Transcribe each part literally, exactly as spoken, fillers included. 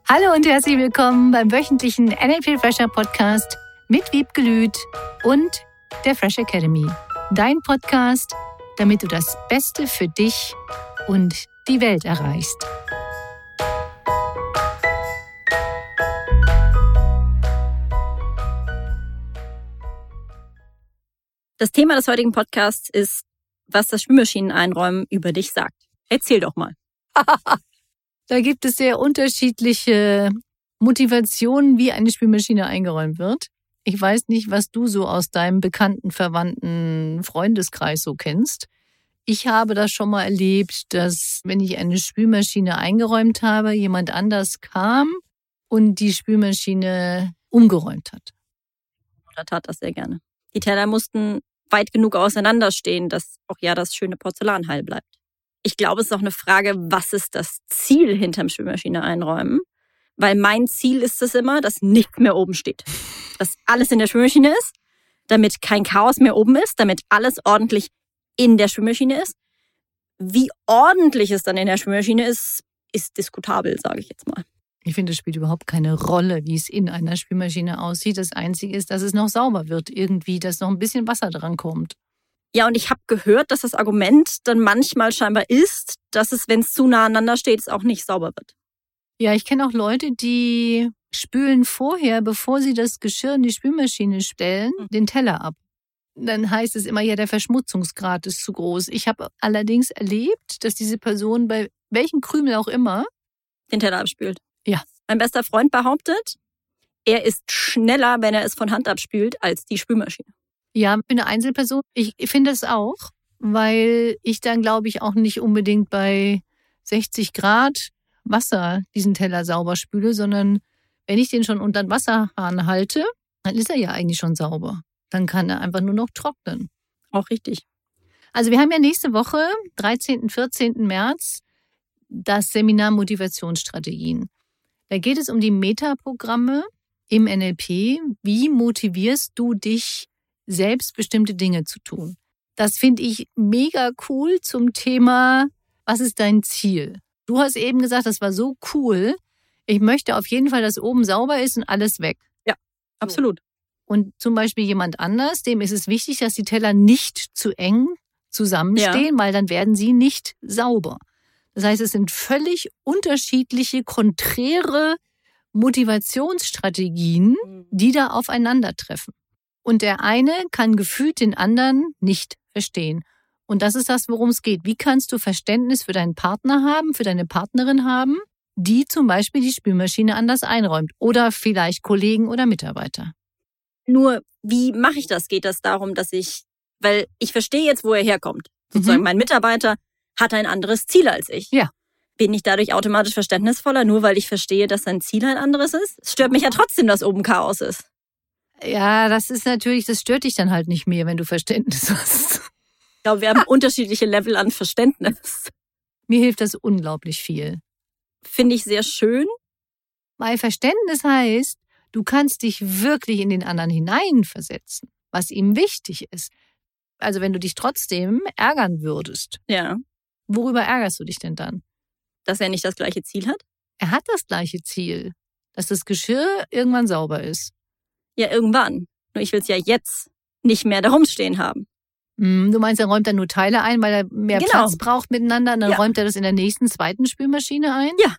Hallo und herzlich willkommen beim wöchentlichen N L P Fresher Podcast mit Wiebke Lüth und der Fresh Academy. Dein Podcast, damit du das Beste für dich und die Welt erreichst. Das Thema des heutigen Podcasts ist, was das Spülmaschineneinräumen über dich sagt. Erzähl doch mal. Da gibt es sehr unterschiedliche Motivationen, wie eine Spülmaschine eingeräumt wird. Ich weiß nicht, was du so aus deinem bekannten, verwandten Freundeskreis so kennst. Ich habe das schon mal erlebt, dass, wenn ich eine Spülmaschine eingeräumt habe, jemand anders kam und die Spülmaschine umgeräumt hat. Oder tat das sehr gerne. Die Teller mussten weit genug auseinanderstehen, dass auch ja das schöne Porzellan heil bleibt. Ich glaube, es ist auch eine Frage, was ist das Ziel hinterm Spülmaschine einräumen? Weil mein Ziel ist es immer, dass nichts mehr oben steht. Dass alles in der Spülmaschine ist, damit kein Chaos mehr oben ist, damit alles ordentlich in der Spülmaschine ist. Wie ordentlich es dann in der Spülmaschine ist, ist diskutabel, sage ich jetzt mal. Ich finde, es spielt überhaupt keine Rolle, wie es in einer Spülmaschine aussieht. Das Einzige ist, dass es noch sauber wird irgendwie, dass noch ein bisschen Wasser dran kommt. Ja, und ich habe gehört, dass das Argument dann manchmal scheinbar ist, dass es, wenn es zu nah aneinander steht, es auch nicht sauber wird. Ja, ich kenne auch Leute, die spülen vorher, bevor sie das Geschirr in die Spülmaschine stellen, den Teller ab. Dann heißt es immer, ja, der Verschmutzungsgrad ist zu groß. Ich habe allerdings erlebt, dass diese Person bei welchem Krümel auch immer Den Teller abspült. Ja. Mein bester Freund behauptet, er ist schneller, wenn er es von Hand abspült, als die Spülmaschine. Ja, ich bin eine Einzelperson. Ich finde es auch, weil ich dann, glaube ich, auch nicht unbedingt bei sechzig Grad Wasser diesen Teller sauber spüle, sondern wenn ich den schon unter den Wasserhahn halte, dann ist er ja eigentlich schon sauber. Dann kann er einfach nur noch trocknen. Auch richtig. Also wir haben ja nächste Woche, dreizehnten, vierzehnten März, das Seminar Motivationsstrategien. Da geht es um die Metaprogramme im N L P. Wie motivierst du dich, selbst bestimmte Dinge zu tun? Das finde ich mega cool zum Thema, was ist dein Ziel? Du hast eben gesagt, das war so cool. Ich möchte auf jeden Fall, dass oben sauber ist und alles weg. Ja, absolut. Und zum Beispiel jemand anders, dem ist es wichtig, dass die Teller nicht zu eng zusammenstehen, ja, weil dann werden sie nicht sauber. Das heißt, es sind völlig unterschiedliche, konträre Motivationsstrategien, die da aufeinandertreffen. Und der eine kann gefühlt den anderen nicht verstehen. Und das ist das, worum es geht. Wie kannst du Verständnis für deinen Partner haben, für deine Partnerin haben, die zum Beispiel die Spülmaschine anders einräumt? Oder vielleicht Kollegen oder Mitarbeiter. Nur, wie mache ich das? Geht das darum, dass ich, weil ich verstehe jetzt, wo er herkommt. Sozusagen, mhm. Mein Mitarbeiter hat ein anderes Ziel als ich. Ja. Bin ich dadurch automatisch verständnisvoller, nur weil ich verstehe, dass sein Ziel ein anderes ist? Es stört mich ja trotzdem, dass oben Chaos ist. Ja, das ist natürlich, das stört dich dann halt nicht mehr, wenn du Verständnis hast. Ich glaube, wir haben unterschiedliche Level an Verständnis. Mir hilft das unglaublich viel. Finde ich sehr schön. Weil Verständnis heißt, du kannst dich wirklich in den anderen hineinversetzen, was ihm wichtig ist. Also wenn du dich trotzdem ärgern würdest. Ja. Worüber ärgerst du dich denn dann? Dass er nicht das gleiche Ziel hat? Er hat das gleiche Ziel, dass das Geschirr irgendwann sauber ist. Ja, irgendwann. Nur ich will es ja jetzt nicht mehr da rumstehen haben. Du meinst, er räumt dann nur Teile ein, weil er mehr genau. Platz braucht miteinander und dann ja. räumt er das in der nächsten, zweiten Spülmaschine ein? Ja.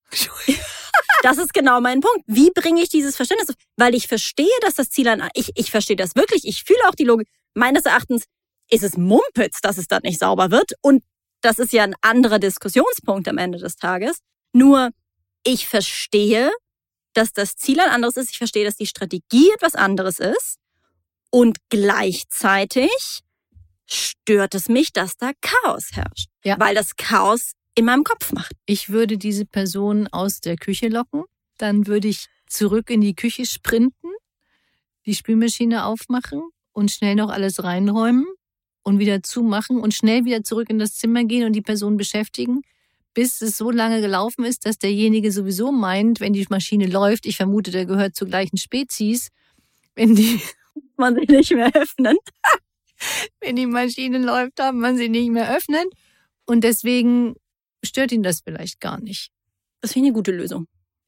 Das ist genau mein Punkt. Wie bringe ich dieses Verständnis? Weil ich verstehe, dass das Ziel an... Ich, ich verstehe das wirklich. Ich fühle auch die Logik. Meines Erachtens ist es Mumpitz, dass es dann nicht sauber wird. Und das ist ja ein anderer Diskussionspunkt am Ende des Tages. Nur ich verstehe, dass das Ziel ein anderes ist. Ich verstehe, dass die Strategie etwas anderes ist. Und gleichzeitig stört es mich, dass da Chaos herrscht. Ja. Weil das Chaos in meinem Kopf macht. Ich würde diese Person aus der Küche locken. Dann würde ich zurück in die Küche sprinten, die Spülmaschine aufmachen und schnell noch alles reinräumen und wieder zumachen und schnell wieder zurück in das Zimmer gehen und die Person beschäftigen, bis es so lange gelaufen ist, dass derjenige sowieso meint, wenn die Maschine läuft, ich vermute, der gehört zur gleichen Spezies, wenn die man sie nicht mehr öffnen. Wenn die Maschine läuft, darf man sie nicht mehr öffnen. Und deswegen stört ihn das vielleicht gar nicht. Das finde ich eine gute Lösung.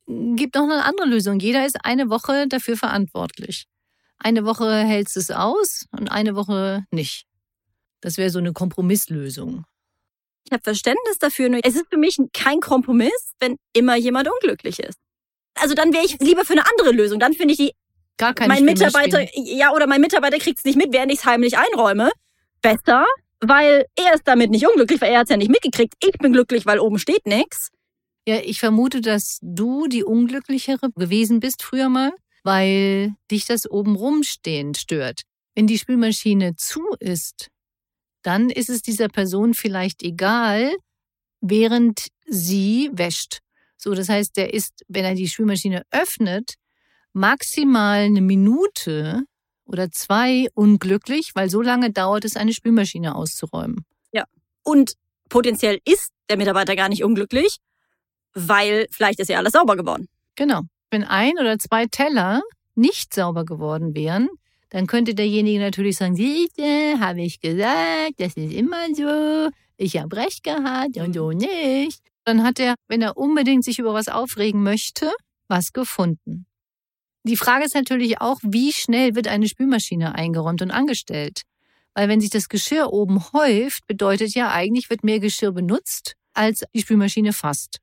gibt noch eine andere Lösung. Jeder ist eine Woche dafür verantwortlich. Eine Woche hältst du es aus und eine Woche nicht. Das wäre so eine Kompromisslösung. Ich habe Verständnis dafür, nur es ist für mich kein Kompromiss, wenn immer jemand unglücklich ist. Also dann wäre ich lieber für eine andere Lösung. Dann finde ich die, Gar keine mein Mitarbeiter, spielen. ja, oder mein Mitarbeiter kriegt es nicht mit, während ich es heimlich einräume. Besser, weil er ist damit nicht unglücklich, weil er hat es ja nicht mitgekriegt. Ich bin glücklich, weil oben steht nichts. Ja, ich vermute, dass du die Unglücklichere gewesen bist früher mal, weil dich das oben rumstehen stört. Wenn die Spülmaschine zu ist, dann ist es dieser Person vielleicht egal, während sie wäscht. So, das heißt, der ist, wenn er die Spülmaschine öffnet, maximal eine Minute oder zwei unglücklich, weil so lange dauert es, eine Spülmaschine auszuräumen. Ja, und potenziell ist der Mitarbeiter gar nicht unglücklich, weil vielleicht ist ja alles sauber geworden. Genau. Wenn ein oder zwei Teller nicht sauber geworden wären, dann könnte derjenige natürlich sagen, siehste, habe ich gesagt, das ist immer so, ich habe recht gehabt und so nicht. Dann hat er, wenn er unbedingt sich über was aufregen möchte, was gefunden. Die Frage ist natürlich auch, wie schnell wird eine Spülmaschine eingeräumt und angestellt? Weil wenn sich das Geschirr oben häuft, bedeutet ja eigentlich, wird mehr Geschirr benutzt, als die Spülmaschine fasst.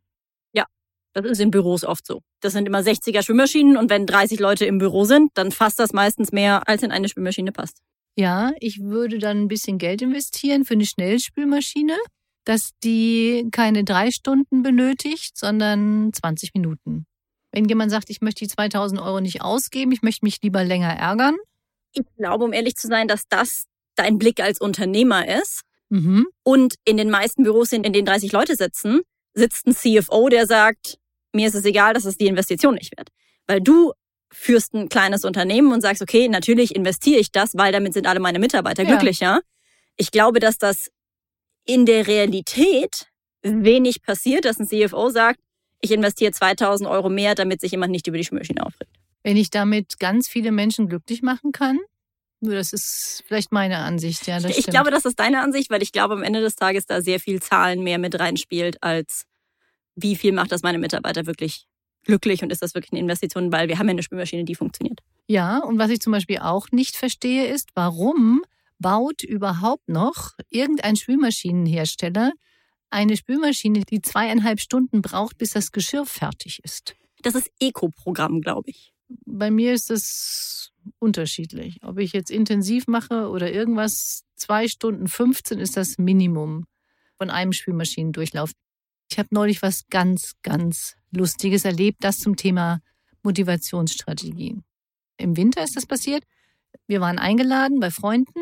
Das ist in Büros oft so. Das sind immer sechziger Spülmaschinen und wenn dreißig Leute im Büro sind, dann fasst das meistens mehr, als in eine Spülmaschine passt. Ja, ich würde dann ein bisschen Geld investieren für eine Schnellspülmaschine, dass die keine drei Stunden benötigt, sondern zwanzig Minuten. Wenn jemand sagt, ich möchte die zweitausend Euro nicht ausgeben, ich möchte mich lieber länger ärgern. Ich glaube, um ehrlich zu sein, dass das dein Blick als Unternehmer ist. Mhm. Und in den meisten Büros, in denen dreißig Leute sitzen, sitzt ein C F O, der sagt, mir ist es egal, dass es die Investition nicht wert. Weil du führst ein kleines Unternehmen und sagst, okay, natürlich investiere ich das, weil damit sind alle meine Mitarbeiter Ja. glücklicher. Ich glaube, dass das in der Realität wenig passiert, dass ein C F O sagt, ich investiere zweitausend Euro mehr, damit sich jemand nicht über die Spülmaschine aufregt. Wenn ich damit ganz viele Menschen glücklich machen kann, nur das ist vielleicht meine Ansicht. Ja, das Ich stimmt. glaube, das ist deine Ansicht, weil ich glaube, am Ende des Tages da sehr viel Zahlen mehr mit reinspielt, als wie viel macht das meine Mitarbeiter wirklich glücklich und ist das wirklich eine Investition, weil wir haben ja eine Spülmaschine, die funktioniert. Ja, und was ich zum Beispiel auch nicht verstehe, ist, warum baut überhaupt noch irgendein Spülmaschinenhersteller eine Spülmaschine, die zweieinhalb Stunden braucht, bis das Geschirr fertig ist? Das ist Eco-Programm, glaube ich. Bei mir ist es unterschiedlich. Ob ich jetzt intensiv mache oder irgendwas, zwei Stunden fünfzehn ist das Minimum von einem Spülmaschinendurchlauf. Ich habe neulich was ganz, ganz Lustiges erlebt, das zum Thema Motivationsstrategien. Im Winter ist das passiert. Wir waren eingeladen bei Freunden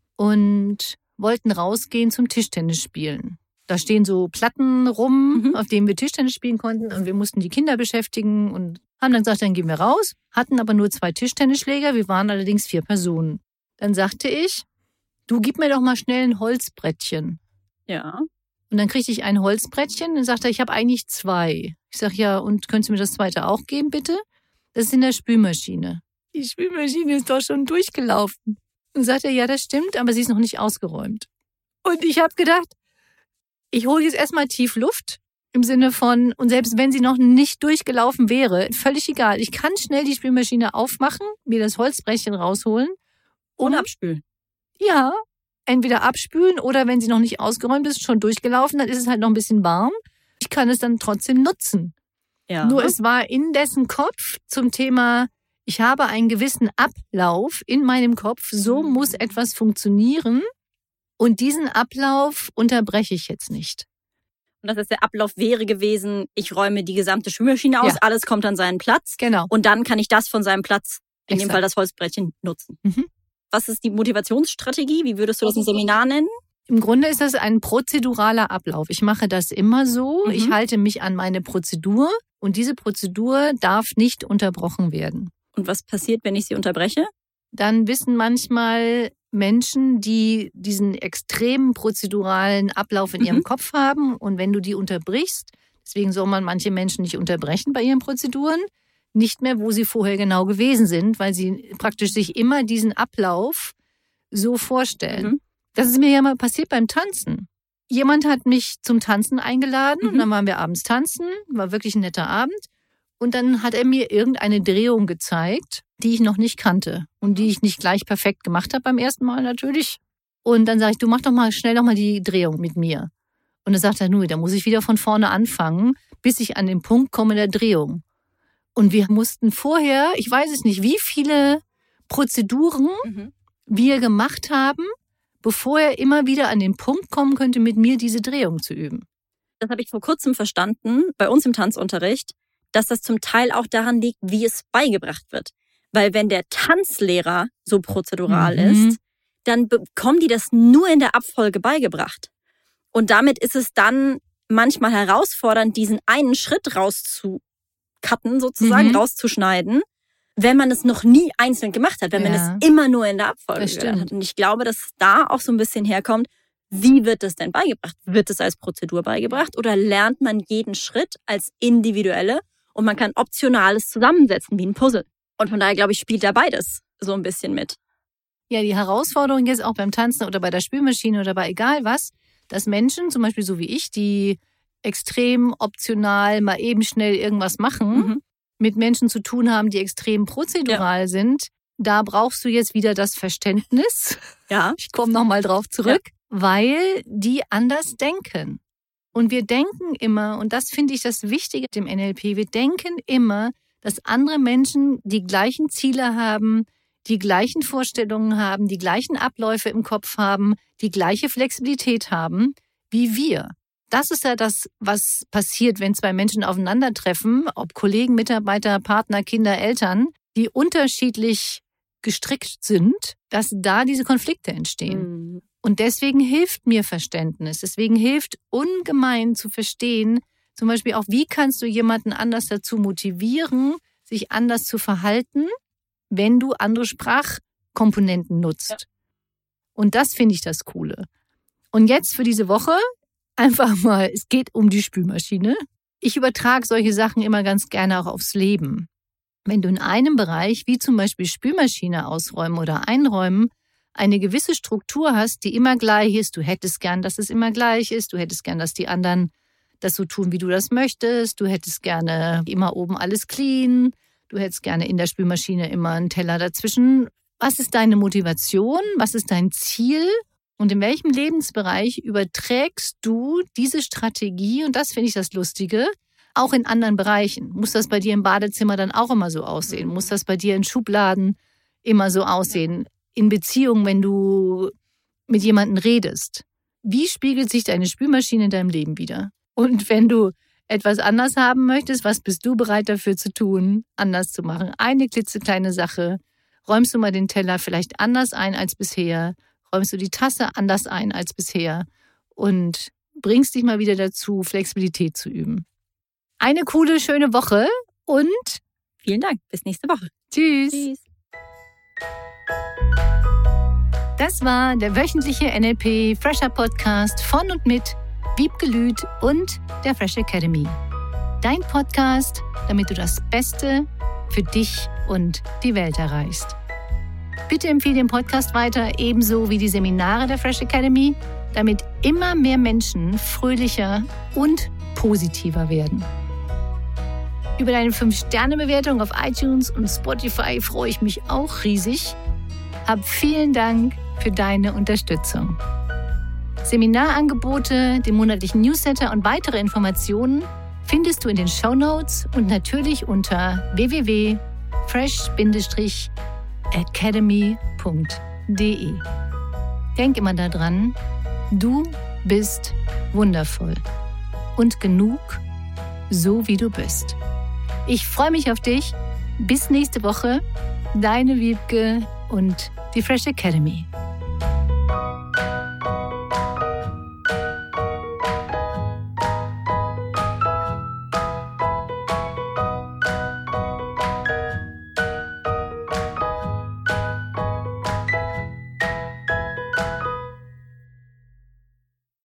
und wollten rausgehen zum Tischtennis spielen. Da stehen so Platten rum, Mhm. auf denen wir Tischtennis spielen konnten und wir mussten die Kinder beschäftigen und haben dann gesagt, dann gehen wir raus, hatten aber nur zwei Tischtennisschläger, wir waren allerdings vier Personen. Dann sagte ich, du gib mir doch mal schnell ein Holzbrettchen. Ja. Und dann kriegte ich ein Holzbrettchen und sagte, ich habe eigentlich zwei. Ich sage, ja, und könntest du mir das zweite auch geben, bitte? Das ist in der Spülmaschine. Die Spülmaschine ist doch schon durchgelaufen. Und sagte er, ja, das stimmt, aber sie ist noch nicht ausgeräumt. Und ich habe gedacht, ich hole jetzt erstmal tief Luft im Sinne von, und selbst wenn sie noch nicht durchgelaufen wäre, völlig egal. Ich kann schnell die Spülmaschine aufmachen, mir das Holzbrettchen rausholen. Und Und abspülen. ja, entweder abspülen oder wenn sie noch nicht ausgeräumt ist, schon durchgelaufen, dann ist es halt noch ein bisschen warm. Ich kann es dann trotzdem nutzen. Ja. Nur es war in dessen Kopf zum Thema, ich habe einen gewissen Ablauf in meinem Kopf, so muss etwas funktionieren und diesen Ablauf unterbreche ich jetzt nicht. Und das heißt, der Ablauf wäre gewesen, ich räume die gesamte Spülmaschine aus, Ja. alles kommt an seinen Platz Genau. und dann kann ich das von seinem Platz, in dem Exakt. Fall das Holzbrettchen, nutzen. Mhm. Was ist die Motivationsstrategie? Wie würdest du das im Seminar nennen? Im Grunde ist das ein prozeduraler Ablauf. Ich mache das immer so. Mhm. Ich halte mich an meine Prozedur und diese Prozedur darf nicht unterbrochen werden. Und was passiert, wenn ich sie unterbreche? Dann wissen manchmal Menschen, die diesen extremen prozeduralen Ablauf in ihrem Mhm. Kopf haben. Und wenn du die unterbrichst, deswegen soll man manche Menschen nicht unterbrechen bei ihren Prozeduren, nicht mehr, wo sie vorher genau gewesen sind, weil sie praktisch sich immer diesen Ablauf so vorstellen. Mhm. Das ist mir ja mal passiert beim Tanzen. Jemand hat mich zum Tanzen eingeladen Mhm. und dann waren wir abends tanzen, war wirklich ein netter Abend. Und dann hat er mir irgendeine Drehung gezeigt, die ich noch nicht kannte und die ich nicht gleich perfekt gemacht habe beim ersten Mal natürlich. Und dann sage ich, du mach doch mal schnell noch mal die Drehung mit mir. Und dann sagt er, nur, da muss ich wieder von vorne anfangen, bis ich an den Punkt komme der Drehung. Und wir mussten vorher, ich weiß es nicht, wie viele Prozeduren mhm. wir gemacht haben, bevor er immer wieder an den Punkt kommen könnte, mit mir diese Drehung zu üben. Das habe ich vor kurzem verstanden, bei uns im Tanzunterricht, dass das zum Teil auch daran liegt, wie es beigebracht wird. Weil wenn der Tanzlehrer so prozedural mhm. ist, dann bekommen die das nur in der Abfolge beigebracht. Und damit ist es dann manchmal herausfordernd, diesen einen Schritt rauszucutten, sozusagen, mhm. rauszuschneiden, wenn man es noch nie einzeln gemacht hat, wenn ja. man es immer nur in der Abfolge gemacht hat. Und ich glaube, dass da auch so ein bisschen herkommt, wie wird es denn beigebracht? Wird es als Prozedur beigebracht oder lernt man jeden Schritt als individuelle und man kann Optionales zusammensetzen wie ein Puzzle? Und von daher, glaube ich, spielt da beides so ein bisschen mit. Ja, die Herausforderung jetzt auch beim Tanzen oder bei der Spülmaschine oder bei egal was, dass Menschen, zum Beispiel so wie ich, die extrem optional mal eben schnell irgendwas machen, mhm. mit Menschen zu tun haben, die extrem prozedural ja. sind, da brauchst du jetzt wieder das Verständnis. Ja. Ich komme nochmal drauf zurück, ja. weil die anders denken. Und wir denken immer, und das finde ich das Wichtige im N L P, wir denken immer, dass andere Menschen die gleichen Ziele haben, die gleichen Vorstellungen haben, die gleichen Abläufe im Kopf haben, die gleiche Flexibilität haben wie wir. Das ist ja das, was passiert, wenn zwei Menschen aufeinandertreffen, ob Kollegen, Mitarbeiter, Partner, Kinder, Eltern, die unterschiedlich gestrickt sind, dass da diese Konflikte entstehen. Mhm. Und deswegen hilft mir Verständnis. Deswegen hilft ungemein zu verstehen, zum Beispiel auch, wie kannst du jemanden anders dazu motivieren, sich anders zu verhalten, wenn du andere Sprachkomponenten nutzt. Ja. Und das finde ich das Coole. Und jetzt für diese Woche einfach mal, es geht um die Spülmaschine. Ich übertrage solche Sachen immer ganz gerne auch aufs Leben. Wenn du in einem Bereich, wie zum Beispiel Spülmaschine ausräumen oder einräumen, eine gewisse Struktur hast, die immer gleich ist, du hättest gern, dass es immer gleich ist, du hättest gern, dass die anderen das so tun, wie du das möchtest, du hättest gerne immer oben alles clean, du hättest gerne in der Spülmaschine immer einen Teller dazwischen. Was ist deine Motivation? Was ist dein Ziel? Und in welchem Lebensbereich überträgst du diese Strategie? Und das finde ich das Lustige, auch in anderen Bereichen. Muss das bei dir im Badezimmer dann auch immer so aussehen? Muss das bei dir in Schubladen immer so aussehen? In Beziehungen, wenn du mit jemandem redest? Wie spiegelt sich deine Spülmaschine in deinem Leben wider? Und wenn du etwas anders haben möchtest, was bist du bereit dafür zu tun, anders zu machen? Eine klitzekleine Sache. Räumst du mal den Teller vielleicht anders ein als bisher? Räumst du die Tasse anders ein als bisher? Und bringst dich mal wieder dazu, Flexibilität zu üben. Eine coole, schöne Woche und vielen Dank. Bis nächste Woche. Tschüss. Tschüss. Das war der wöchentliche N L P Fresher Podcast von und mit Wiebke Lüth und der Fresh Academy. Dein Podcast, damit du das Beste für dich und die Welt erreichst. Bitte empfehle den Podcast weiter, ebenso wie die Seminare der Fresh Academy, damit immer mehr Menschen fröhlicher und positiver werden. Über deine fünf Sterne Bewertung auf iTunes und Spotify freue ich mich auch riesig. Hab vielen Dank für deine Unterstützung. Seminarangebote, den monatlichen Newsletter und weitere Informationen findest du in den Shownotes und natürlich unter w w w punkt fresh academy punkt d e. Denk immer daran, du bist wundervoll und genug, so wie du bist. Ich freue mich auf dich. Bis nächste Woche. Deine Wiebke und die Fresh Academy.